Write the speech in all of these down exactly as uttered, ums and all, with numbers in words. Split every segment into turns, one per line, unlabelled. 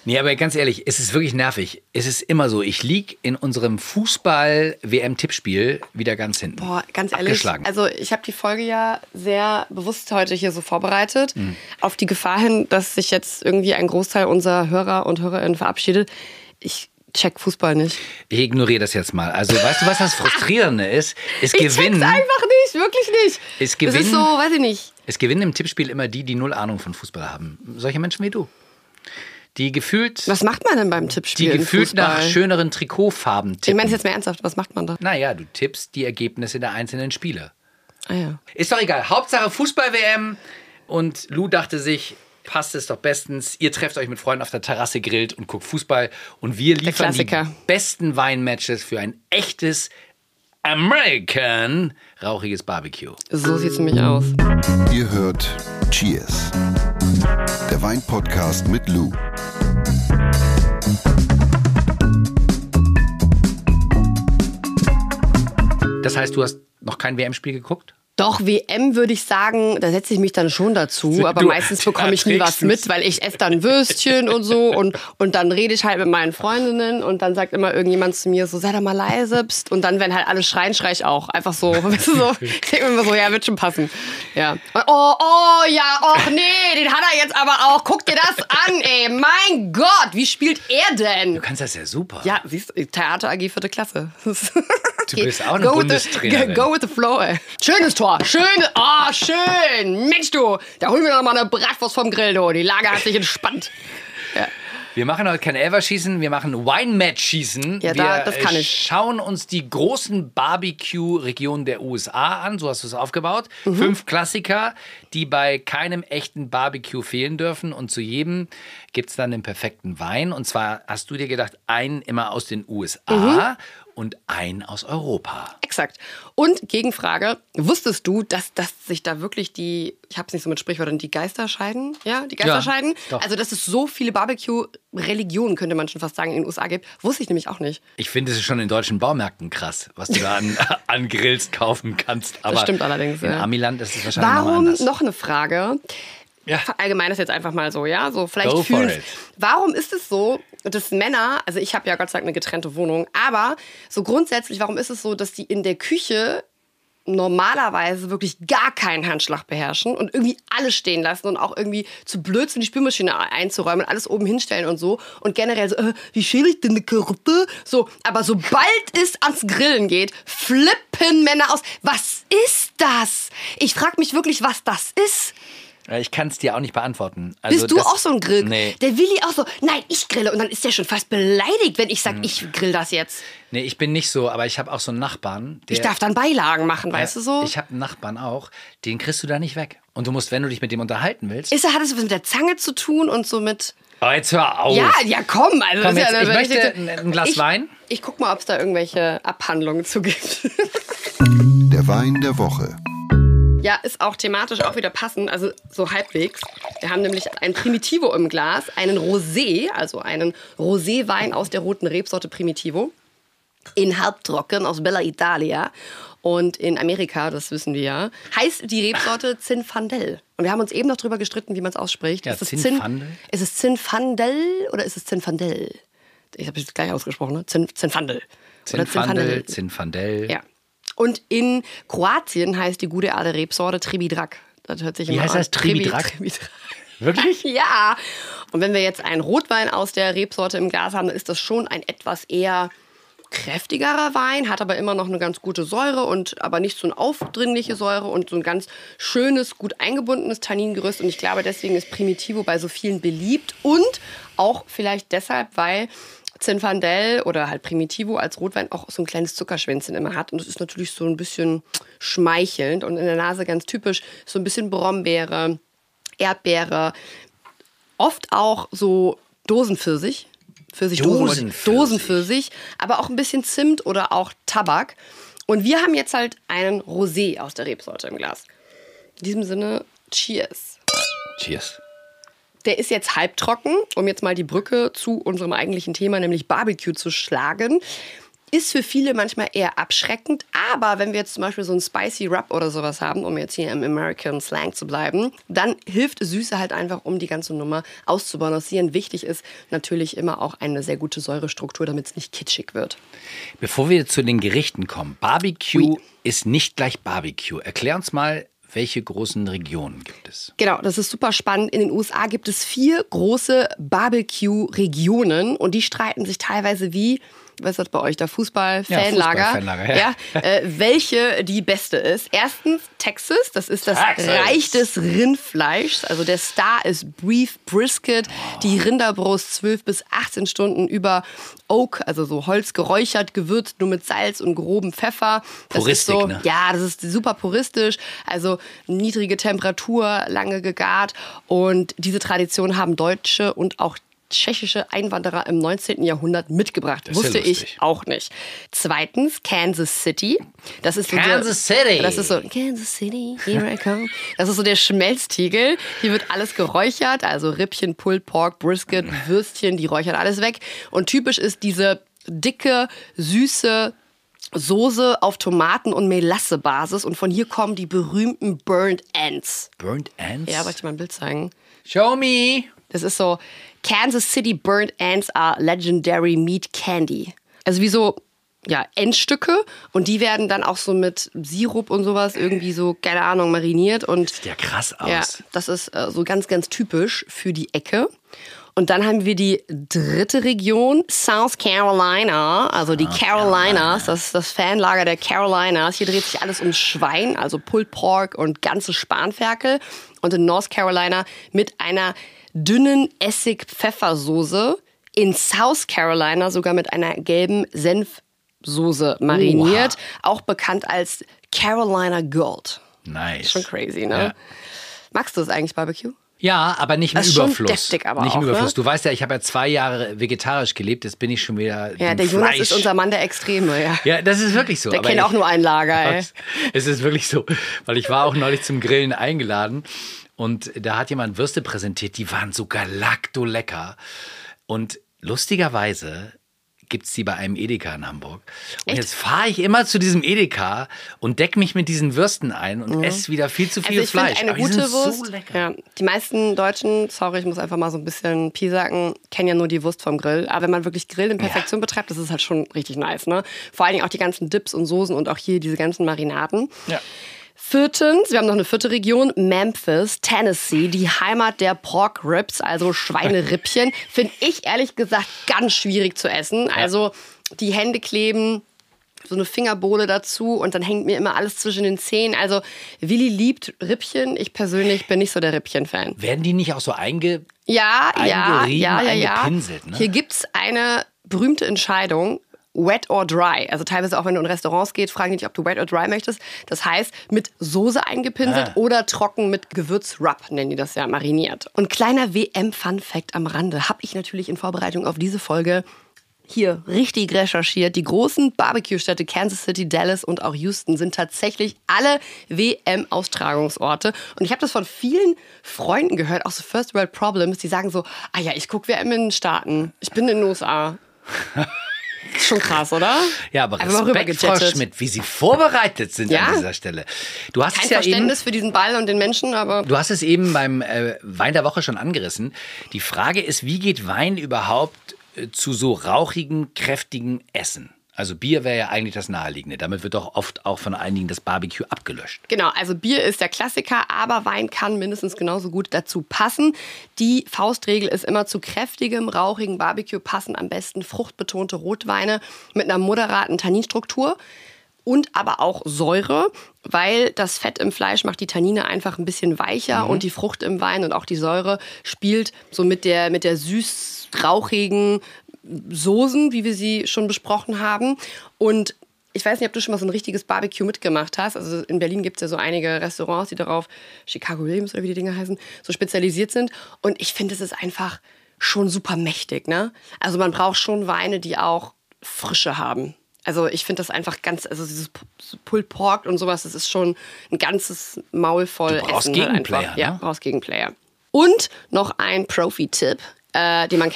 Nee, aber ganz ehrlich, es ist wirklich nervig. Es ist immer so, ich lieg in unserem Fußball-W M-Tippspiel wieder ganz hinten.
Boah, ganz ehrlich, also ich habe die Folge ja sehr bewusst heute hier so vorbereitet, mhm. auf die Gefahr hin, dass sich jetzt irgendwie ein Großteil unserer Hörer und Hörerinnen verabschiedet. Ich check Fußball nicht.
Ich ignoriere das jetzt mal. Also weißt du, was das Frustrierende ist? Es
ich
gewinnen,
check's einfach nicht, wirklich nicht.
Es gewinnen,
das ist so, weiß ich nicht.
Es gewinnen im Tippspiel immer die, die null Ahnung von Fußball haben. Solche Menschen wie du. Die gefühlt...
Was macht man denn beim Tippspiel?
Die gefühlt nach schöneren Trikotfarben tippen.
Ich meine es jetzt mehr ernsthaft, was macht man da?
Naja, du tippst die Ergebnisse der einzelnen Spiele.
Ah ja.
Ist doch egal. Hauptsache Fußball-W M. Und Lou dachte sich, passt es doch bestens. Ihr trefft euch mit Freunden auf der Terrasse, grillt und guckt Fußball. Und wir liefern die besten Weinmatches für ein echtes American rauchiges Barbecue.
So sieht's nämlich aus.
Ihr hört Cheers, der Wein-Podcast mit Lou.
Das heißt, du hast noch kein W M-Spiel geguckt?
Doch, W M würde ich sagen, da setze ich mich dann schon dazu, aber
du,
meistens bekomme ich nie was mit, weil ich esse dann Würstchen und so und, und dann rede ich halt mit meinen Freundinnen und dann sagt immer irgendjemand zu mir so, sei doch mal leise, pst. Und dann, wenn halt alle schreien, schreie ich auch. Einfach so, weißt du, so. Ich denke mir immer so, ja, wird schon passen. Ja. Und, oh, oh, ja, och nee, den hat er jetzt aber auch. Guck dir das an, ey, mein Gott, wie spielt er denn?
Du kannst das ja super.
Ja, siehst du, Theater A G vierte Klasse.
Du bist auch eine
go
Bundestrainerin.
With the, go with the flow, ey. Schönes Tor, schön, oh, schön. Mensch, du, da holen wir noch mal eine Bratwurst vom Grill, du. Die Lage hat sich entspannt. Ja.
Wir machen heute kein Elverschießen, wir machen Wine-Match-Schießen.
Ja, da, das kann
wir
ich.
schauen uns die großen Barbecue-Regionen der U S A an, so hast du es aufgebaut. Mhm. Fünf Klassiker, die bei keinem echten Barbecue fehlen dürfen. Und zu jedem gibt es dann den perfekten Wein. Und zwar hast du dir gedacht, einen immer aus den U S A mhm. und einen aus Europa.
Exakt. Und Gegenfrage, wusstest du, dass, dass sich da wirklich die, ich habe es nicht so mit Sprichwörtern, die Geister scheiden? Ja, die Geister
ja,
scheiden?
Doch.
Also, dass es so viele Barbecue-Religionen, könnte man schon fast sagen, in den U S A gibt, wusste ich nämlich auch nicht.
Ich finde, es ist schon in deutschen Baumärkten krass, was du da an, an Grills kaufen kannst. Aber
das stimmt allerdings.
In
ja.
Amiland ist es wahrscheinlich
Warum,
noch anders.
noch eine Frage,
ja.
allgemein ist jetzt einfach mal so, ja, so vielleicht
Go for
fühlen.
it.
Warum ist es so, dass Männer, also ich habe ja Gott sei Dank eine getrennte Wohnung, aber so grundsätzlich, warum ist es so, dass die in der Küche normalerweise wirklich gar keinen Handschlag beherrschen und irgendwie alles stehen lassen und auch irgendwie zu blöd sind, die Spülmaschine einzuräumen und alles oben hinstellen und so und generell so, äh, wie schäle ich denn eine Karotte? So, aber sobald es ans Grillen geht, flippen Männer aus. Was ist das? Ich frage mich wirklich, was das ist.
Ich kann es dir auch nicht beantworten. Also
Bist du
das,
auch so ein Grill?
Nee.
Der Willi auch so, nein, ich grille. Und dann ist der schon fast beleidigt, wenn ich sage, hm. ich grill das jetzt.
Nee, ich bin nicht so, aber ich habe auch so einen Nachbarn. Der,
ich darf dann Beilagen machen, weißt
ja,
du so?
Ich habe einen Nachbarn auch, den kriegst du da nicht weg. Und du musst, wenn du dich mit dem unterhalten willst...
Ist, hat es was mit der Zange zu tun und so mit...
Oh, jetzt hör auf.
Ja, ja, komm. Also
komm
das
jetzt,
ist ja
ich möchte
richtig,
ein, ein Glas
ich,
Wein.
Ich guck mal, ob es da irgendwelche Abhandlungen zu gibt.
Der Wein der Woche.
Ja, ist auch thematisch auch wieder passend, also so halbwegs. Wir haben nämlich ein Primitivo im Glas, einen Rosé, also einen Roséwein aus der roten Rebsorte Primitivo, in halbtrocken aus Bella Italia. Und in Amerika, das wissen wir ja, heißt die Rebsorte Zinfandel. Und wir haben uns eben noch drüber gestritten, wie man es ausspricht.
Ja,
ist es
Zinfandel?
Zin, ist es Zinfandel oder ist es Zinfandel? Ich habe es gleich ausgesprochen, ne? Zin, Zinfandel.
Zinfandel, Zinfandel.
Ja. Und in Kroatien heißt die gute alte Rebsorte Trebidrak. Das hört sich
Wie
immer
heißt
an.
das? Trebidrak?
Trebidrak.
Wirklich?
Ja. Und wenn wir jetzt einen Rotwein aus der Rebsorte im Glas haben, dann ist das schon ein etwas eher kräftigerer Wein, hat aber immer noch eine ganz gute Säure und aber nicht so eine aufdringliche Säure und so ein ganz schönes, gut eingebundenes Tanningerüst. Und ich glaube, deswegen ist Primitivo bei so vielen beliebt und auch vielleicht deshalb, weil Zinfandel oder halt Primitivo als Rotwein auch so ein kleines Zuckerschwänzchen immer hat. Und das ist natürlich so ein bisschen schmeichelnd und in der Nase ganz typisch. So ein bisschen Brombeere, Erdbeere, oft auch so Dosenpfirsich. Pfirsich,
Dosenpfirsich.
Dosenpfirsich, aber auch ein bisschen Zimt oder auch Tabak. Und wir haben jetzt halt einen Rosé aus der Rebsorte im Glas. In diesem Sinne, cheers.
Cheers.
Der ist jetzt halbtrocken, um jetzt mal die Brücke zu unserem eigentlichen Thema, nämlich Barbecue, zu schlagen. Ist für viele manchmal eher abschreckend, aber wenn wir jetzt zum Beispiel so einen Spicy Rub oder sowas haben, um jetzt hier im American Slang zu bleiben, dann hilft Süße halt einfach, um die ganze Nummer auszubalancieren. Wichtig ist natürlich immer auch eine sehr gute Säurestruktur, damit es nicht kitschig wird.
Bevor wir zu den Gerichten kommen, Barbecue
Oui.
ist nicht gleich Barbecue. Erklär uns mal, welche großen Regionen gibt es?
Genau, das ist super spannend. In den U S A gibt es vier große Barbecue-Regionen und die streiten sich teilweise wie... Was ist das bei euch? Da Fußball,
Ja,
Fanlager.
Fußball-Fanlager, ja.
ja äh, welche die beste ist. Erstens Texas, das ist das
Texas.
Reich des Rindfleischs. Also der Star ist Beef Brisket. Die Rinderbrust zwölf bis achtzehn Stunden über Oak, also so Holz geräuchert, gewürzt, nur mit Salz und grobem Pfeffer. Das
Puristik,
ist so,
ne?
Ja, das ist super puristisch. Also niedrige Temperatur, lange gegart. Und diese Tradition haben Deutsche und auch tschechische Einwanderer im neunzehnten Jahrhundert mitgebracht.
Das ist
Wusste
ja
ich
lustig.
auch nicht. Zweitens, Kansas City. Das ist so
Kansas
der,
City.
Das ist so, Kansas City, here I come. Das ist so der Schmelztiegel. Hier wird alles geräuchert, also Rippchen, Pulled Pork, Brisket, Würstchen, die räuchern alles weg. Und typisch ist diese dicke, süße Soße auf Tomaten- und Melasse-Basis. Und von hier kommen die berühmten Burnt Ends.
Burnt Ends?
Ja, soll ich dir mal ein Bild zeigen?
Show me.
Das ist so, Kansas City Burnt Ends are legendary meat candy. Also wie so, ja, Endstücke. Und die werden dann auch so mit Sirup und sowas irgendwie so, keine Ahnung, mariniert. Und
Sieht ja krass aus.
ja, das ist äh, so ganz, ganz typisch für die Ecke. Und dann haben wir die dritte Region, South Carolina, also die Carolinas, das ist das Fanlager der Carolinas. Hier dreht sich alles ums Schwein, also Pulled Pork und ganze Spanferkel. Und in North Carolina mit einer dünnen Essig-Pfeffersoße. In South Carolina sogar mit einer gelben Senfsoße mariniert.
Oha.
Auch bekannt als Carolina Gold.
Nice.
Schon crazy, ne?
Ja.
Magst du das eigentlich, Barbecue?
Ja, aber nicht im
Das ist schon
Überfluss.
deftig aber
nicht im
auch, ne?
Überfluss. Du weißt ja, ich habe ja zwei Jahre vegetarisch gelebt, jetzt bin ich schon wieder
Ja,
dem
der Jonas
Fleisch.
ist unser Mann der Extreme, ja.
Ja, das ist wirklich so.
Der
aber
kennt
ich,
auch nur ein Lager, ey.
Es ist wirklich so, weil ich war auch neulich zum Grillen eingeladen und da hat jemand Würste präsentiert, die waren so galakto-lecker. Und lustigerweise gibt es die bei einem Edeka in Hamburg. Und
Echt?
jetzt fahre ich immer zu diesem Edeka und decke mich mit diesen Würsten ein und esse wieder viel zu viel
Also ich
Fleisch.
finde eine
Aber die
gute
sind
Wurst.
so lecker.
Ja, die meisten Deutschen, sorry, ich muss einfach mal so ein bisschen piesacken, kennen ja nur die Wurst vom Grill. Aber wenn man wirklich Grill in Perfektion betreibt, das ist halt schon richtig nice, ne? Vor allen Dingen auch die ganzen Dips und Soßen und auch hier diese ganzen Marinaden.
Ja.
Viertens, wir haben noch eine vierte Region, Memphis, Tennessee, die Heimat der Pork Ribs, also Schweinerippchen. Finde ich ehrlich gesagt ganz schwierig zu essen. Also die Hände kleben, so eine Fingerbohle dazu und dann hängt mir immer alles zwischen den Zähnen. Also Willi liebt Rippchen, ich persönlich bin nicht so der Rippchen-Fan.
Werden die nicht auch so einge...
Ja, ja,
Eingerieben,
ja, ja, ja.
eingepinselt, ne?
Hier gibt's eine berühmte Entscheidung, wet or dry. Also teilweise auch, wenn du in Restaurants gehst, fragen die dich, ob du wet or dry möchtest. Das heißt, mit Soße eingepinselt
Ah.
oder trocken mit Gewürz-Rub, nennen die das ja, mariniert. Und kleiner W M-Fun-Fact am Rande habe ich natürlich in Vorbereitung auf diese Folge hier richtig recherchiert. Die großen Barbecue-Städte Kansas City, Dallas und auch Houston sind tatsächlich alle W M-Austragungsorte. Und ich habe das von vielen Freunden gehört, auch so First World Problems, die sagen so, ah ja, ich gucke W M in den Staaten. Ich bin in den U S A. Ist schon krass, oder?
Ja, aber
Einfach mal
Respekt, Frau
rübergejettet.
Schmidt, wie Sie vorbereitet sind
Ja.
an dieser Stelle. Du hast
Kein
es ja eben,
Verständnis für diesen Ball und den Menschen, aber
du hast es eben beim äh, Wein der Woche schon angerissen. Die Frage ist, wie geht Wein überhaupt äh, zu so rauchigen, kräftigen Essen? Also Bier wäre ja eigentlich das Naheliegende. Damit wird doch oft auch von einigen das Barbecue abgelöscht.
genau, also Bier ist der Klassiker, aber Wein kann mindestens genauso gut dazu passen. Die Faustregel ist immer, zu kräftigem, rauchigen Barbecue passen am besten fruchtbetonte Rotweine mit einer moderaten Tanninstruktur und aber auch Säure, weil das Fett im Fleisch macht die Tannine einfach ein bisschen weicher und die Frucht im Wein und auch die Säure spielt so mit der, mit der süß-rauchigen Soßen, wie wir sie schon besprochen haben. Und ich weiß nicht, ob du schon mal so ein richtiges Barbecue mitgemacht hast. Also in Berlin gibt es ja so einige Restaurants, die darauf, Chicago Williams oder wie die Dinger heißen, so spezialisiert sind. Und ich finde, es ist einfach schon super mächtig, ne? Also man braucht schon Weine, die auch Frische haben. Also ich finde das einfach ganz, also dieses Pulled Pork und sowas, das ist schon ein ganzes Maul voll
Du brauchst
Essen. halt
Gegenplayer,
einfach.
ne?
Ja, brauchst Gegenplayer. Und noch ein Profi-Tipp, äh, den man kennen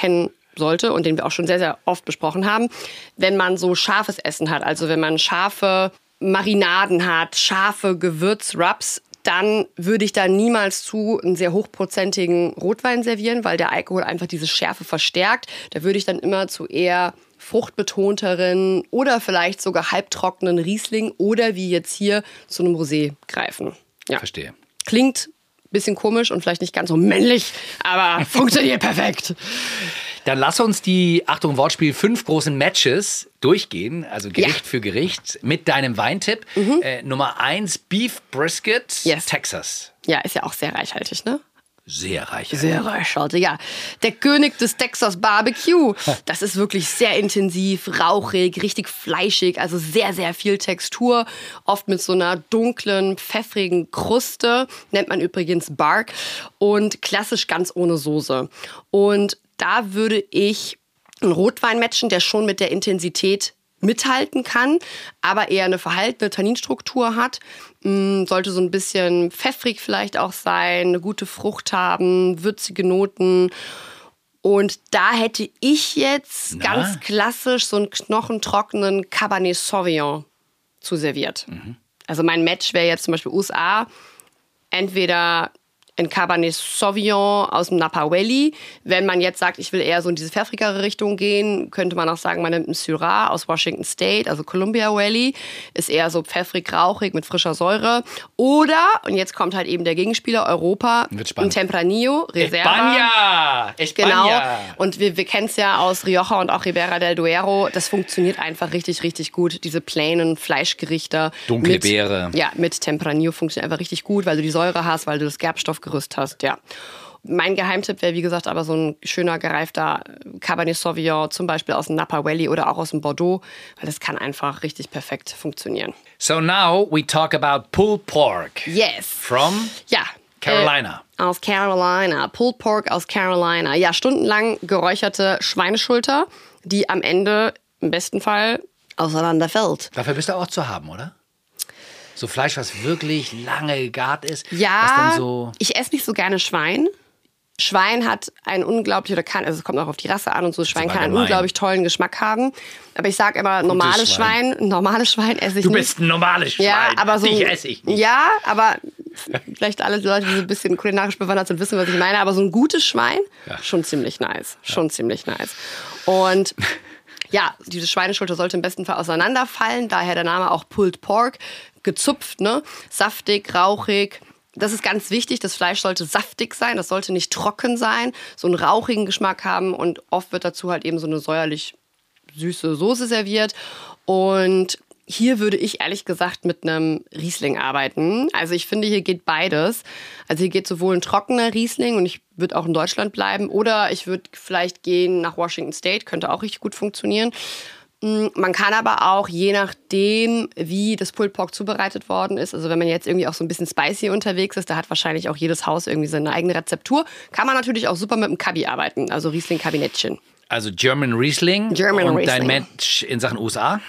sollte und den wir auch schon sehr, sehr oft besprochen haben, wenn man so scharfes Essen hat, also wenn man scharfe Marinaden hat, scharfe Gewürzrubs, dann würde ich da niemals zu einen sehr hochprozentigen Rotwein servieren, weil der Alkohol einfach diese Schärfe verstärkt. Da würde ich dann immer zu eher fruchtbetonteren oder vielleicht sogar halbtrockenen Riesling oder wie jetzt hier zu einem Rosé greifen. Ja.
Verstehe.
Klingt ein bisschen komisch und vielleicht nicht ganz so männlich, aber funktioniert perfekt.
Dann lass uns die, Achtung Wortspiel, fünf großen Matches durchgehen, also Gericht
Ja.
für Gericht, mit deinem Weintipp.
Mhm.
Äh, Nummer eins, Beef Brisket,
Yes.
Texas.
Ja, ist ja auch sehr reichhaltig, ne?
Sehr reich.
Sehr reichhaltig, ja. Der König des Texas Barbecue. Das ist wirklich sehr intensiv, rauchig, richtig fleischig, also sehr, sehr viel Textur. Oft mit so einer dunklen, pfeffrigen Kruste. Nennt man übrigens Bark. Und klassisch ganz ohne Soße. Und da würde ich einen Rotwein matchen, der schon mit der Intensität mithalten kann, aber eher eine verhaltene Tanninstruktur hat. Mm, sollte so ein bisschen pfeffrig vielleicht auch sein, eine gute Frucht haben, würzige Noten. Und da hätte ich jetzt
Na?
ganz klassisch so einen knochentrockenen Cabernet Sauvignon zu serviert.
Mhm.
Also mein Match wäre jetzt zum Beispiel U S A, entweder ein Cabernet Sauvignon aus dem Napa Valley. Wenn man jetzt sagt, ich will eher so in diese pfeffrigere Richtung gehen, könnte man auch sagen, man nimmt einen Syrah aus Washington State, also Columbia Valley. Ist eher so pfeffrig, rauchig mit frischer Säure. Oder, und jetzt kommt halt eben der Gegenspieler, Europa,
Wird
ein
spannend.
Tempranillo, Reserva.
España! España!
Genau. Und wir, wir kennen es ja aus Rioja und auch Ribera del Duero. Das funktioniert einfach richtig, richtig gut. Diese plainen Fleischgerichte.
Dunkle
mit,
Beere.
Ja, mit Tempranillo funktioniert einfach richtig gut, weil du die Säure hast, weil du das Gerbstoffgerüst hast, ja. Mein Geheimtipp wäre, wie gesagt, aber so ein schöner, gereifter Cabernet Sauvignon, zum Beispiel aus dem Napa Valley oder auch aus dem Bordeaux, weil das kann einfach richtig perfekt funktionieren.
So now we talk about pulled pork.
Yes.
From
Ja.
Carolina.
Äh, aus Carolina. Pulled Pork aus Carolina. Ja, stundenlang geräucherte Schweineschulter, die am Ende im besten Fall auseinanderfällt.
Dafür bist du auch zu haben, oder? So Fleisch, was wirklich lange gegart ist. Was
Ja,
dann so
ich esse nicht so gerne Schwein. Schwein hat einen unglaublich, oder kann, also es kommt auch auf die Rasse an und so, Schwein
aber
kann einen
gemein.
unglaublich tollen Geschmack haben. Aber ich sage immer, normales
Schwein.
Schwein, normales Schwein esse ich
Du
nicht.
bist ein normales Schwein.
Ja, aber so,
Dich esse ich nicht.
Ja, aber vielleicht alle Leute, die so ein bisschen kulinarisch bewandert sind, wissen, was ich meine. Aber so ein gutes Schwein,
Ja.
schon ziemlich nice. Schon ziemlich nice. Und ja, diese Schweineschulter sollte im besten Fall auseinanderfallen. Daher der Name auch Pulled Pork. Gezupft, ne? Saftig, rauchig. Das ist ganz wichtig. Das Fleisch sollte saftig sein. Das sollte nicht trocken sein. So einen rauchigen Geschmack haben. Und oft wird dazu halt eben so eine säuerlich süße Soße serviert. Und hier würde ich ehrlich gesagt mit einem Riesling arbeiten. Also ich finde, hier geht beides. Also hier geht sowohl ein trockener Riesling und ich würde auch in Deutschland bleiben. Oder ich würde vielleicht gehen nach Washington State. Könnte auch richtig gut funktionieren. Man kann aber auch, je nachdem, wie das Pulled Pork zubereitet worden ist, also wenn man jetzt irgendwie auch so ein bisschen spicy unterwegs ist, da hat wahrscheinlich auch jedes Haus irgendwie seine eigene Rezeptur, kann man natürlich auch super mit einem Cabi arbeiten, also Riesling-Kabinettchen.
Also German Riesling.
German
und
Riesling.
dein Match in Sachen U S A?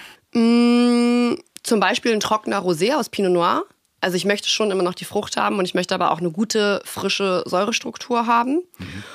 Mmh, zum Beispiel ein trockener Rosé aus Pinot Noir. Also ich möchte schon immer noch die Frucht haben und ich möchte aber auch eine gute, frische Säurestruktur haben. Mhm.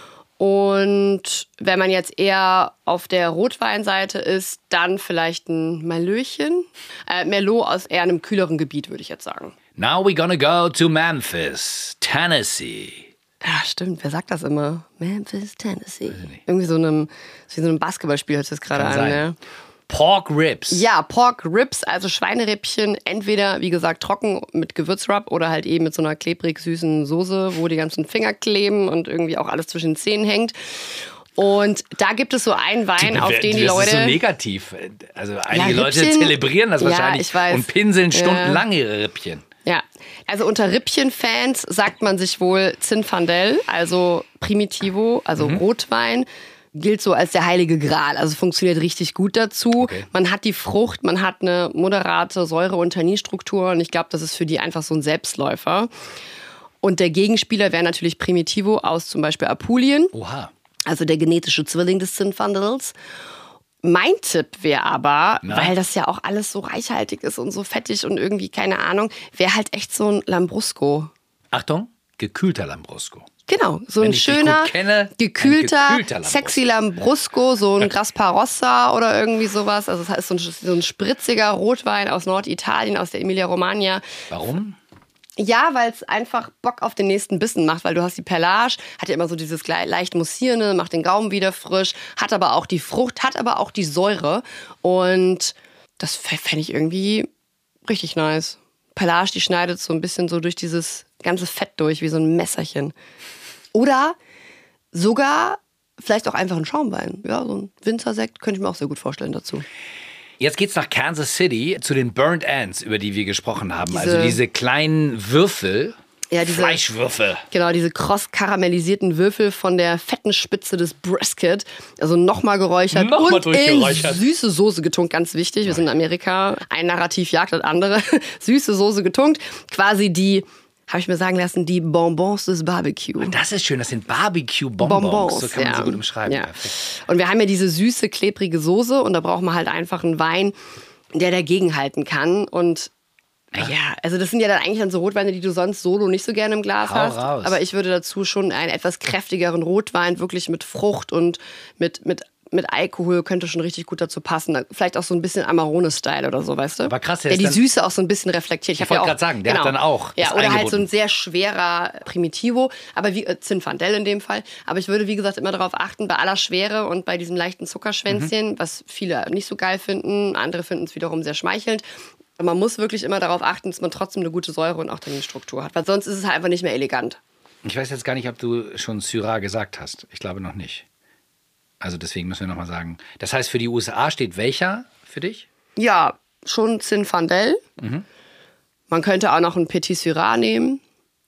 Und wenn man jetzt eher auf der Rotweinseite ist, dann vielleicht ein Malöchen. Äh, Merlot aus eher einem kühleren Gebiet, würde ich jetzt sagen.
Now we're gonna go to Memphis, Tennessee.
Ja, stimmt. Wer sagt das immer? Memphis, Tennessee. Irgendwie so einem, wie so einem Basketballspiel hört sich das gerade
Kann
an.
sein.
Ja.
Pork Ribs.
Ja, Pork Ribs, also Schweinerippchen, entweder, wie gesagt, trocken mit Gewürzrub oder halt eben mit so einer klebrig süßen Soße, wo die ganzen Finger kleben und irgendwie auch alles zwischen den Zähnen hängt. Und da gibt es so einen Wein, auf den die
das
Leute...
ist so negativ. Also einige
Ja,
Leute
Rippchen-
zelebrieren das
Ja,
wahrscheinlich
ich weiß.
und pinseln
Ja.
stundenlang ihre Rippchen.
Ja, also unter Rippchen-Fans sagt man sich wohl Zinfandel, also Primitivo, also
Mhm.
Rotwein, gilt so als der heilige Gral. Also funktioniert richtig gut dazu.
Okay.
Man hat die Frucht, man hat eine moderate Säure- und Tanninstruktur und ich glaube, das ist für die einfach so ein Selbstläufer. Und der Gegenspieler wäre natürlich Primitivo aus zum Beispiel Apulien,
Oha.
also der genetische Zwilling des Zinfandels. Mein Tipp wäre aber,
Na?
weil das ja auch alles so reichhaltig ist und so fettig und irgendwie, keine Ahnung, wäre halt echt so ein Lambrusco.
Achtung, gekühlter Lambrusco.
Genau, so
Wenn
ein
ich dich
schöner,
gut kenne,
gekühlter,
ein gekühlter Lambrusco.
sexy Lambrusco, so ein Grasparossa oder irgendwie sowas. Also es ist so ein, so ein spritziger Rotwein aus Norditalien, aus der Emilia-Romagna.
Warum?
Ja, weil es einfach Bock auf den nächsten Bissen macht, weil du hast die Perlage, hat ja immer so dieses leicht mussierende, macht den Gaumen wieder frisch, hat aber auch die Frucht, hat aber auch die Säure und das fände ich irgendwie richtig nice. Perlage, die schneidet so ein bisschen so durch dieses ganze Fett durch, wie so ein Messerchen. Oder sogar vielleicht auch einfach ein Schaumwein. Ja, so ein Winzersekt könnte ich mir auch sehr gut vorstellen dazu.
Jetzt geht's nach Kansas City zu den Burnt Ends, über die wir gesprochen haben.
Diese,
also diese kleinen Würfel,
ja, diese,
Fleischwürfel.
Genau, diese kross karamellisierten Würfel von der fetten Spitze des Brisket. Also nochmal geräuchert
Nochmal
und
durchgeräuchert.
in süße Soße getunkt, ganz wichtig. Wir sind in Amerika, ein Narrativ jagt das andere. Süße Soße getunkt, quasi die... habe ich mir sagen lassen, die Bonbons des Barbecue.
Und das ist schön, das sind Barbecue-Bonbons.
Bonbons,
So kann man
ja.
sie gut umschreiben.
Ja.
Perfekt.
Und wir haben ja diese süße, klebrige Soße und da braucht man halt einfach einen Wein, der dagegenhalten kann. Und ja. ja, also das sind ja dann eigentlich dann so Rotweine, die du sonst solo nicht so gerne im Glas
Hau
hast.
raus.
Aber ich würde dazu schon einen etwas kräftigeren Rotwein, wirklich mit Frucht und mit, mit mit Alkohol könnte schon richtig gut dazu passen. Vielleicht auch so ein bisschen Amarone-Style oder so, weißt du?
Aber krass, der
der
ist
die
dann-
Süße auch so ein bisschen reflektiert.
Ich
hab
wollte
ja auch-
gerade sagen, der hat dann auch
Ja,
das
oder halt so
eingebunden.
ein sehr schwerer Primitivo, aber wie äh, Zinfandel in dem Fall. Aber ich würde, wie gesagt, immer darauf achten, bei aller Schwere und bei diesem leichten Zuckerschwänzchen,
Mhm.
was viele nicht so geil finden, andere finden es wiederum sehr schmeichelnd. Man muss wirklich immer darauf achten, dass man trotzdem eine gute Säure und auch Tanninstruktur hat, weil sonst ist es halt einfach nicht mehr elegant.
Ich weiß jetzt gar nicht, ob du schon Syrah gesagt hast. Ich glaube noch nicht. Also deswegen müssen wir nochmal sagen. Das heißt, für die U S A steht welcher für dich?
Ja, schon Zinfandel.
Mhm.
Man könnte auch noch ein Petit Syrah nehmen.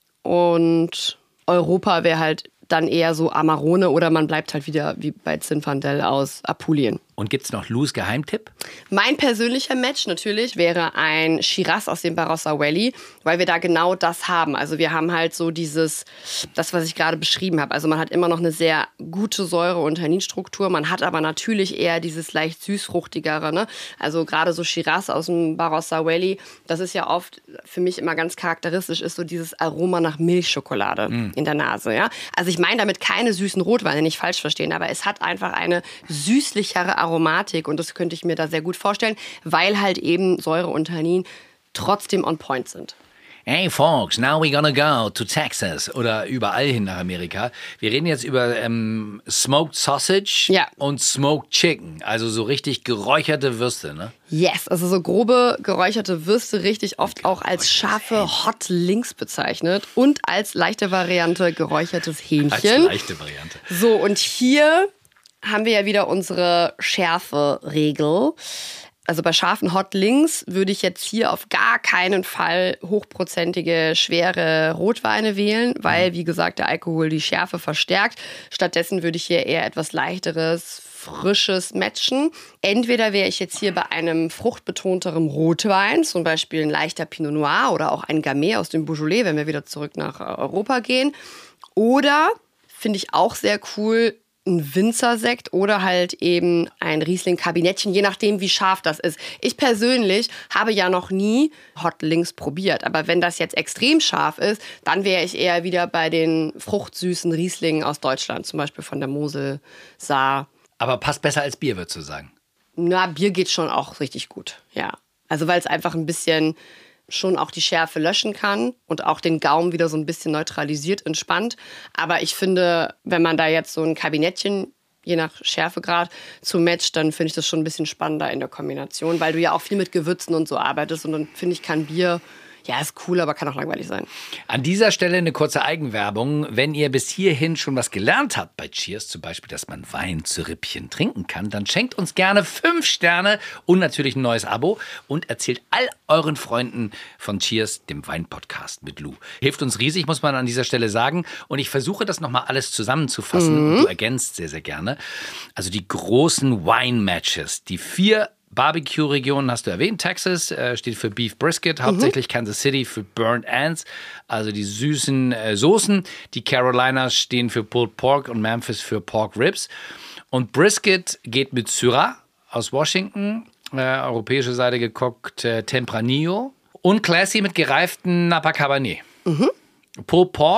Und Europa wäre halt dann eher so Amarone oder man bleibt halt wieder wie bei Zinfandel aus Apulien.
Und gibt es noch Lous Geheimtipp?
Mein persönlicher Match natürlich wäre ein Shiraz aus dem Barossa Valley, weil wir da genau das haben. Also wir haben halt so dieses, das, was ich gerade beschrieben habe. Also man hat immer noch eine sehr gute Säure- und Tanninstruktur. Man hat aber natürlich eher dieses leicht süßfruchtigere. Ne? Also gerade so Shiraz aus dem Barossa Valley, das ist ja oft für mich immer ganz charakteristisch, ist so dieses Aroma nach Milchschokolade mm. in der Nase. Ja? Also ich meine damit keine süßen Rotweine, nicht falsch verstehen, aber es hat einfach eine süßlichere Aromatik und das könnte ich mir da sehr gut vorstellen, weil halt eben Säure und Tannin trotzdem on point sind.
Hey folks, now we're gonna go to Texas oder überall hin nach Amerika. Wir reden jetzt über ähm, Smoked Sausage
Ja.
und Smoked Chicken, also so richtig geräucherte Würste, ne?
Yes, also so grobe geräucherte Würste richtig oft auch als scharfe Hot Links bezeichnet und als leichte Variante geräuchertes
Als
Hähnchen.
leichte Variante.
So, und hier haben wir ja wieder unsere Schärfe-Regel. Also bei scharfen Hot Links würde ich jetzt hier auf gar keinen Fall hochprozentige, schwere Rotweine wählen, weil, wie gesagt, der Alkohol die Schärfe verstärkt. Stattdessen würde ich hier eher etwas leichteres, frisches matchen. Entweder wäre ich jetzt hier bei einem fruchtbetonteren Rotwein, zum Beispiel ein leichter Pinot Noir oder auch ein Gamay aus dem Beaujolais, wenn wir wieder zurück nach Europa gehen. Oder, finde ich auch sehr cool, ein Winzersekt oder halt eben ein Riesling-Kabinettchen, je nachdem, wie scharf das ist. Ich persönlich habe ja noch nie Hot Links probiert, aber wenn das jetzt extrem scharf ist, dann wäre ich eher wieder bei den fruchtsüßen Rieslingen aus Deutschland, zum Beispiel von der Mosel, Saar.
Aber passt besser als Bier, würdest du sagen?
Na, Bier geht schon auch richtig gut, ja. Also weil es einfach ein bisschen schon auch die Schärfe löschen kann und auch den Gaumen wieder so ein bisschen neutralisiert, entspannt. Aber ich finde, wenn man da jetzt so ein Kabinettchen, je nach Schärfegrad, zu matcht, dann finde ich das schon ein bisschen spannender in der Kombination, weil du ja auch viel mit Gewürzen und so arbeitest und dann finde ich, kann Bier, ja, ist cool, aber kann auch langweilig sein.
An dieser Stelle eine kurze Eigenwerbung. Wenn ihr bis hierhin schon was gelernt habt bei Cheers, zum Beispiel, dass man Wein zu Rippchen trinken kann, dann schenkt uns gerne fünf Sterne und natürlich ein neues Abo und erzählt all euren Freunden von Cheers, dem Wein-Podcast mit Lou. Hilft uns riesig, muss man an dieser Stelle sagen. Und ich versuche das nochmal alles zusammenzufassen. Mhm. Und du ergänzt sehr, sehr gerne. Also die großen Wine-Matches, die vier Barbecue-Regionen hast du erwähnt. Texas äh, steht für Beef Brisket, hauptsächlich mhm. Kansas City für Burnt Ends, also die süßen äh, Soßen. Die Carolinas stehen für Pulled Pork und Memphis für Pork Ribs. Und Brisket geht mit Syrah aus Washington, äh, europäische Seite gekocht äh, Tempranillo und Classy mit gereiften Napa Cabernet. Mhm. Pulled Pork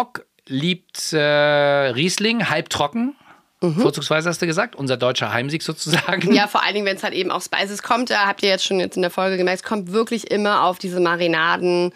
liebt äh, Riesling, halbtrocken. Mhm. Vorzugsweise hast du gesagt, unser deutscher Heimsieg sozusagen.
Ja, vor allen Dingen, wenn es halt eben auf Spices kommt, da habt ihr jetzt schon jetzt in der Folge gemerkt, es kommt wirklich immer auf diese Marinaden,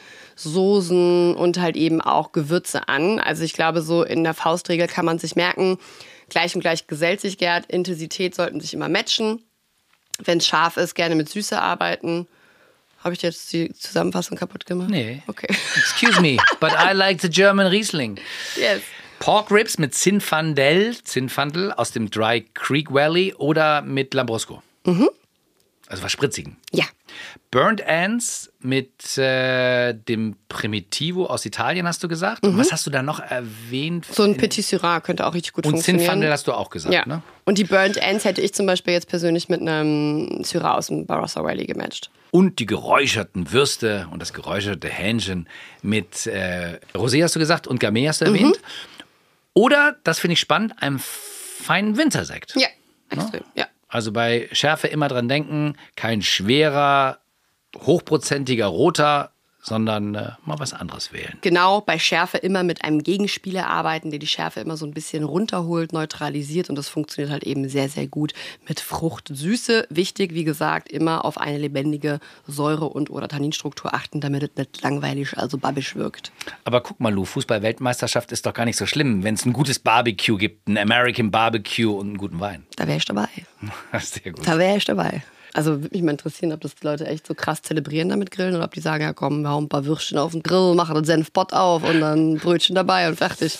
Soßen und halt eben auch Gewürze an. Also ich glaube, so in der Faustregel kann man sich merken, gleich und gleich gesellt sich gern, Intensität sollten sich immer matchen. Wenn es scharf ist, gerne mit Süße arbeiten. Habe ich jetzt die Zusammenfassung kaputt gemacht?
Nee.
Okay.
Excuse me, but I like the German Riesling.
Yes.
Pork Ribs mit Zinfandel, Zinfandel aus dem Dry Creek Valley oder mit Lambrusco. Mhm. Also was Spritzigen.
Ja.
Burnt Ends mit äh, dem Primitivo aus Italien, hast du gesagt. Mhm. Und was hast du da noch erwähnt?
So ein Petit Syrah könnte auch richtig gut
und
funktionieren.
Und Zinfandel hast du auch gesagt,
ja.
ne?
Und die Burnt Ends hätte ich zum Beispiel jetzt persönlich mit einem Syrah aus dem Barossa Valley gematcht.
Und die geräucherten Würste und das geräucherte Hähnchen mit äh, Rosé, hast du gesagt, und Gamay hast du erwähnt. Mhm. Oder, das finde ich spannend, einem feinen Winzersekt.
Ja, extrem, ja. ja.
Also bei Schärfe immer dran denken, kein schwerer, hochprozentiger roter, sondern äh, mal was anderes wählen.
Genau, bei Schärfe immer mit einem Gegenspieler arbeiten, der die Schärfe immer so ein bisschen runterholt, neutralisiert. Und das funktioniert halt eben sehr, sehr gut mit Fruchtsüße. Wichtig, wie gesagt, immer auf eine lebendige Säure- und oder Tanninstruktur achten, damit es nicht langweilig, also babbisch wirkt.
Aber guck mal, Lou, Fußball-Weltmeisterschaft ist doch gar nicht so schlimm, wenn es ein gutes Barbecue gibt, ein American Barbecue und einen guten Wein.
Da wäre ich dabei.
Sehr gut.
Da wäre ich dabei. Also würde mich mal interessieren, ob das die Leute echt so krass zelebrieren damit Grillen oder ob die sagen, ja komm, wir hauen ein paar Würstchen auf den Grill, machen den Senfpott auf und dann Brötchen dabei und fertig.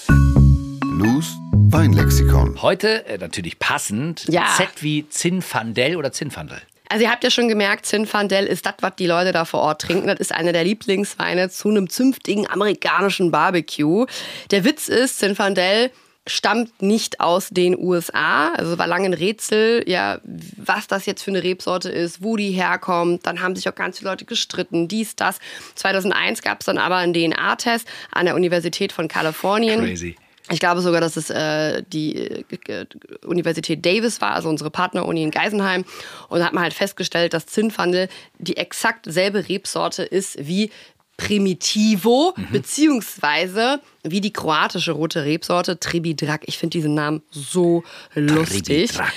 Lou's Weinlexikon.
Heute äh, natürlich passend,
ja.
Z wie Zinfandel oder Zinfandel.
Also ihr habt ja schon gemerkt, Zinfandel ist das, was die Leute da vor Ort trinken. Das ist einer der Lieblingsweine zu einem zünftigen amerikanischen Barbecue. Der Witz ist, Zinfandel stammt nicht aus den U S A. Also war lange ein Rätsel, ja, was das jetzt für eine Rebsorte ist, wo die herkommt. Dann haben sich auch ganz viele Leute gestritten, dies, das. zweitausendeins gab es dann aber einen D N A-Test an der Universität von Kalifornien.
Crazy.
Ich glaube sogar, dass es äh, die äh, Universität Davis war, also unsere Partneruni in Geisenheim. Und da hat man halt festgestellt, dass Zinfandel die exakt selbe Rebsorte ist wie Primitivo, mhm. beziehungsweise wie die kroatische rote Rebsorte Tribidrak. Ich finde diesen Namen so lustig. Tribidrak.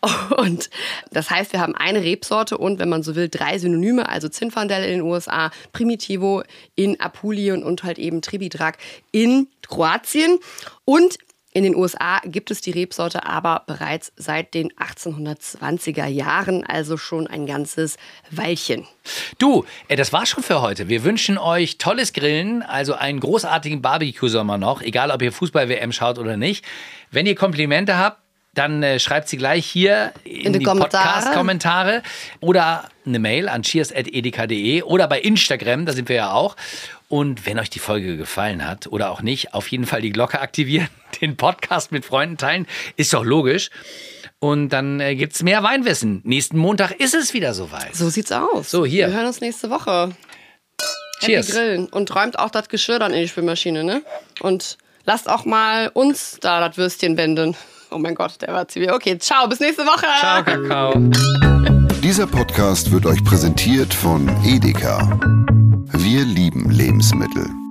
Und das heißt, wir haben eine Rebsorte und, wenn man so will, drei Synonyme, also Zinfandel in den U S A, Primitivo in Apulien und halt eben Tribidrak in Kroatien. Und in den U S A gibt es die Rebsorte aber bereits seit den achtzehnhundertzwanziger Jahren, also schon ein ganzes Weilchen.
Du, das war's schon für heute. Wir wünschen euch tolles Grillen, also einen großartigen Barbecue-Sommer noch, egal ob ihr Fußball-W M schaut oder nicht. Wenn ihr Komplimente habt, dann äh, schreibt sie gleich hier in, in die, die Podcast-Kommentare oder eine Mail an cheers at edeka punkt de oder bei Instagram, da sind wir ja auch. Und wenn euch die Folge gefallen hat oder auch nicht, auf jeden Fall die Glocke aktivieren, den Podcast mit Freunden teilen, ist doch logisch. Und dann äh, gibt's mehr Weinwissen. Nächsten Montag ist es wieder soweit.
So sieht's aus.
So, hier.
Wir hören uns nächste Woche.
Cheers.
Happy Grillen. Und räumt auch das Geschirr dann in die Spülmaschine, ne? Und lasst auch mal uns da das Würstchen wenden. Oh mein Gott, der war zu mir. Okay, ciao, bis nächste Woche.
Ciao, Kakao.
Dieser Podcast wird euch präsentiert von Edeka. Wir lieben Lebensmittel.